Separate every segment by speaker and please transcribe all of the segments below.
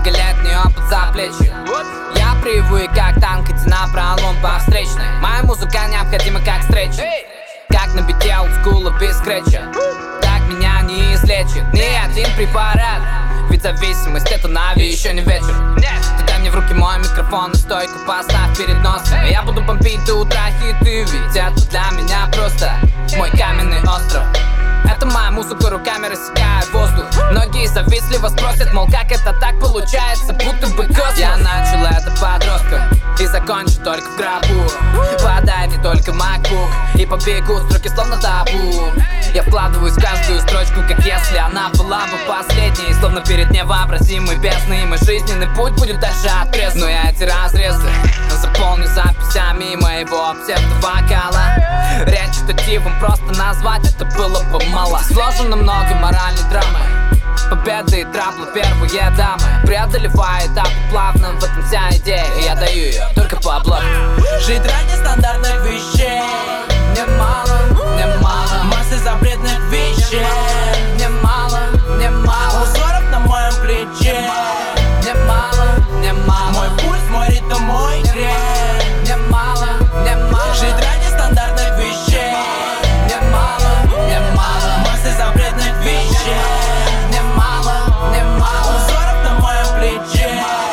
Speaker 1: многолетний опыт за плечи. Я привык как танк идти напролом по встречной. Моя музыка необходима как встреча, как на бите олдскула без скретча. Так меня не излечит ни один препарат, ведь зависимость это нави, еще не вечер. Ты дай мне в руки мой микрофон и стойку поставь перед носом, и я буду бомбить до утра хиты, ведь это для меня просто мой каменный остров. Это моя музыка, руками рассекая воздух. Многие завистливо спросят, мол, как это так получается, будто бы космос. Я начал это подростком и закончу только в гробу. Подай мне только MacBook и побегу строки словно табу. Я вкладываюсь в каждую строчку, как если она была бы последней, словно перед невообразимой бездной. И мой жизненный путь будет дальше отрезан, но я эти разрезы заполню записями моего псевдовокала. Речь штативом просто назвать это было бы мало. Сложено много моральной драмы, победы и траблы первые дамы. Преодолевая этапы плавно, в этом вся идея, и я даю ее только по облаку.
Speaker 2: Жить ради стандартных вещей
Speaker 1: Немало, немало,
Speaker 2: массы запретных вещей
Speaker 1: немало, немало,
Speaker 2: узоров на моем плече.
Speaker 1: немало, немало,
Speaker 2: Мой пульс, мой ритм, мой грех.
Speaker 1: немало, немало,
Speaker 2: Жить ради стандартных вещей
Speaker 1: немало, немало,
Speaker 2: массы запретных вещей
Speaker 1: немало, немало,
Speaker 2: узоров на моем плече.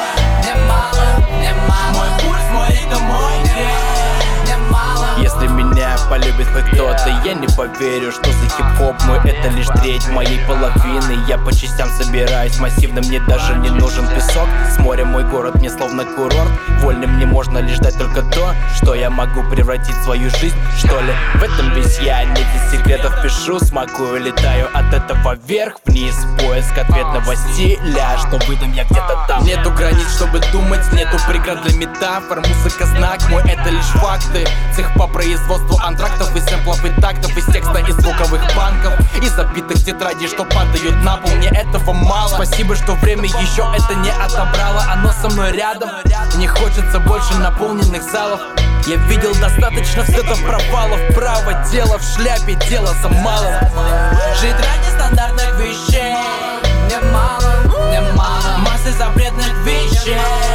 Speaker 1: немало, немало,
Speaker 2: Мой пульс, мой ритм, мой грех.
Speaker 1: немало.
Speaker 3: Если меня полюбит хоть кто-то, я не поверю, что за хип-хоп мой это лишь треть моей половины. Я по частям собираюсь массивно, мне даже не нужен песок. С моря мой город мне словно курорт. Вольным мне можно лишь дать только то, что я могу превратить в свою жизнь, что ли. В этом весь я, нет секретов пишу, смакую, летаю от этого вверх-вниз. Поиск ответного стиля, что выдам я где-то там. Нету границ, чтобы думать, нету преград для метафор. Музыка знак мой, это лишь факты. Цех по производству антрактов и сэмплов и тактов, из текста и звуковых банков, и забитых тетрадей, что падают на пол. Мне этого мало. Спасибо, что время еще это не отобрало. Оно со мной рядом. Мне хочется больше наполненных залов. Я видел достаточно взлетов, провалов. Право дело в шляпе, дело за малым.
Speaker 2: Жить ради стандартных вещей
Speaker 1: Немало, немало,
Speaker 2: массы запретных вещей